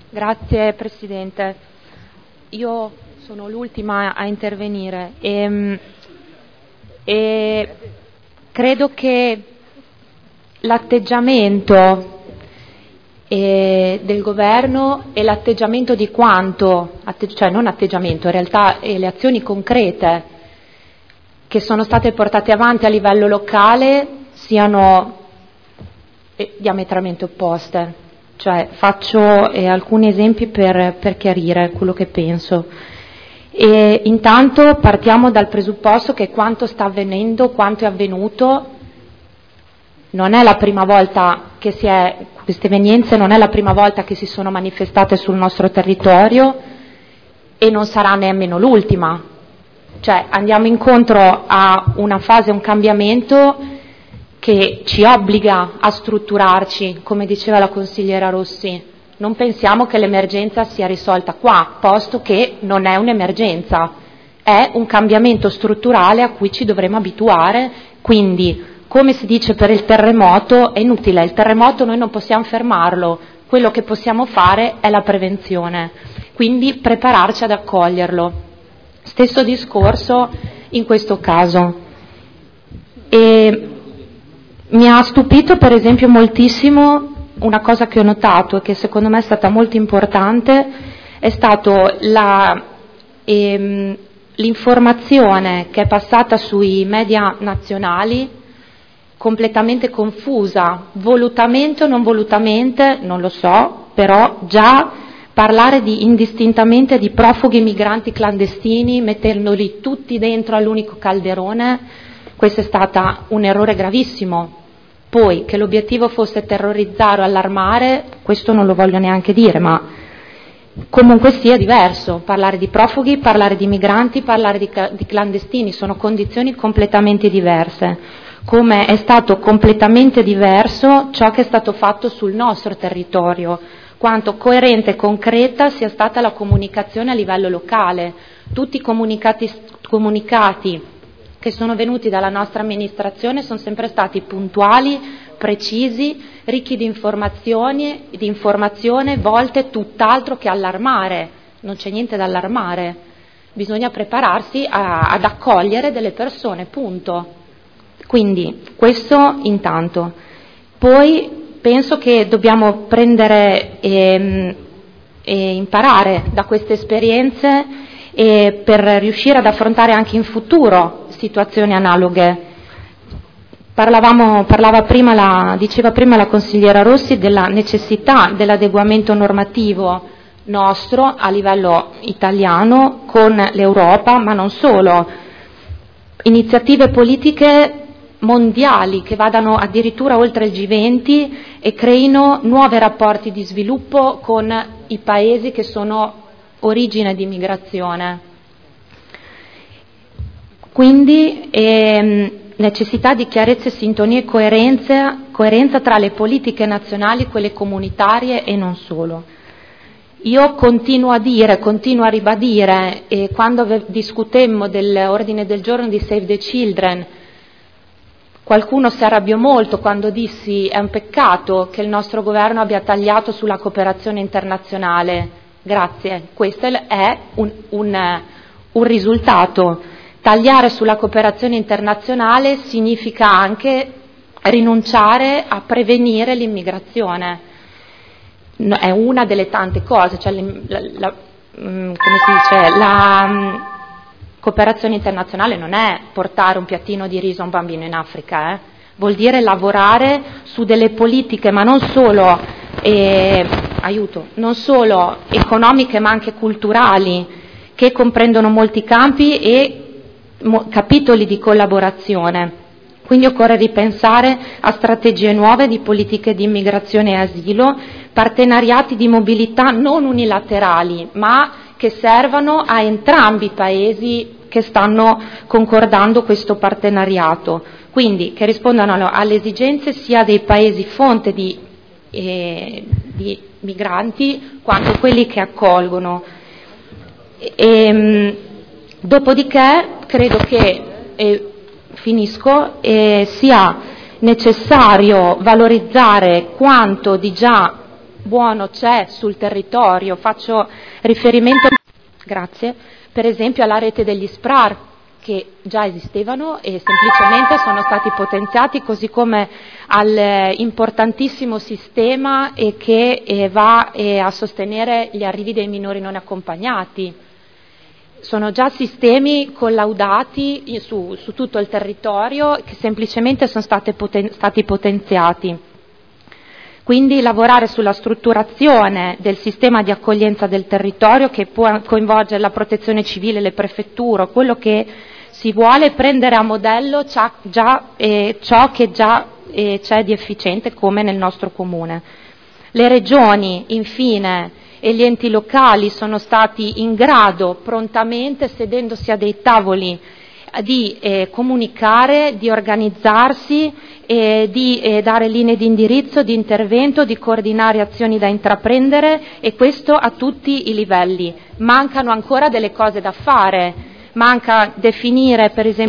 Grazie Presidente. Io sono l'ultima a intervenire e credo che l'atteggiamento del governo e l'atteggiamento di quanto, cioè non atteggiamento, in realtà le azioni concrete che sono state portate avanti a livello locale siano diametralmente opposte. Cioè, faccio alcuni esempi per chiarire quello che penso. E intanto partiamo dal presupposto che quanto sta avvenendo, quanto è avvenuto, non è la prima volta che queste evenienze non è la prima volta che si sono manifestate sul nostro territorio e non sarà nemmeno l'ultima. Cioè, andiamo incontro a una fase, un cambiamento che ci obbliga a strutturarci, come diceva la consigliera Rossi. Non pensiamo che l'emergenza sia risolta qua, posto che non è un'emergenza, è un cambiamento strutturale a cui ci dovremo abituare. Quindi, come si dice per il terremoto, è inutile, il terremoto noi non possiamo fermarlo, quello che possiamo fare è la prevenzione, quindi prepararci ad accoglierlo. Stesso discorso in questo caso. E mi ha stupito per esempio moltissimo una cosa che ho notato e che secondo me è stata molto importante, è stato l'informazione che è passata sui media nazionali completamente confusa, volutamente o non volutamente, non lo so, però già parlare indistintamente di profughi migranti clandestini, mettendoli tutti dentro all'unico calderone, questo è stato un errore gravissimo. Poi, che l'obiettivo fosse terrorizzare o allarmare, questo non lo voglio neanche dire, ma comunque sia diverso. Parlare di profughi, parlare di migranti, parlare di clandestini, sono condizioni completamente diverse. Come è stato completamente diverso ciò che è stato fatto sul nostro territorio, quanto coerente e concreta sia stata la comunicazione a livello locale. Tutti i comunicati che sono venuti dalla nostra amministrazione sono sempre stati puntuali, precisi, ricchi di informazione, volte tutt'altro che allarmare. Non c'è niente da allarmare, bisogna prepararsi ad accogliere delle persone, punto. Quindi questo intanto. Poi penso che dobbiamo prendere e imparare da queste esperienze per riuscire ad affrontare anche in futuro situazioni analoghe. Diceva prima la consigliera Rossi della necessità dell'adeguamento normativo nostro a livello italiano con l'Europa, ma non solo. Iniziative politiche mondiali che vadano addirittura oltre il G20 e creino nuovi rapporti di sviluppo con i paesi che sono origine di migrazione. Quindi necessità di chiarezza, sintonia e coerenza tra le politiche nazionali, quelle comunitarie e non solo. Io continuo a ribadire, e quando discutemmo dell'ordine del giorno di Save the Children, qualcuno si arrabbiò molto quando dissi è un peccato che il nostro governo abbia tagliato sulla cooperazione internazionale. Grazie, questo è un risultato. Tagliare sulla cooperazione internazionale significa anche rinunciare a prevenire l'immigrazione. È una delle tante cose, cioè la cooperazione internazionale non è portare un piattino di riso a un bambino in Africa, vuol dire lavorare su delle politiche, ma non solo non solo economiche ma anche culturali, che comprendono molti campi e capitoli di collaborazione. Quindi occorre ripensare a strategie nuove di politiche di immigrazione e asilo, partenariati di mobilità non unilaterali, ma che servano a entrambi i paesi che stanno concordando questo partenariato, quindi che rispondano alle esigenze sia dei paesi fonte di migranti quanto quelli che accolgono. Dopodiché credo che, sia necessario valorizzare quanto di già buono c'è sul territorio. Faccio riferimento, grazie, per esempio alla rete degli SPRAR, che già esistevano e semplicemente sono stati potenziati, così come al importantissimo sistema che va a sostenere gli arrivi dei minori non accompagnati. Sono già sistemi collaudati su tutto il territorio che semplicemente sono stati potenziati. Quindi lavorare sulla strutturazione del sistema di accoglienza del territorio, che può coinvolgere la protezione civile, le prefetture, quello che si vuole, prendere a modello ciò che già c'è di efficiente come nel nostro comune. Le regioni, infine, e gli enti locali sono stati in grado, prontamente, sedendosi a dei tavoli, di comunicare, di organizzarsi, di dare linee di indirizzo, di intervento, di coordinare azioni da intraprendere, e questo a tutti i livelli. Mancano ancora delle cose da fare, manca definire per esempio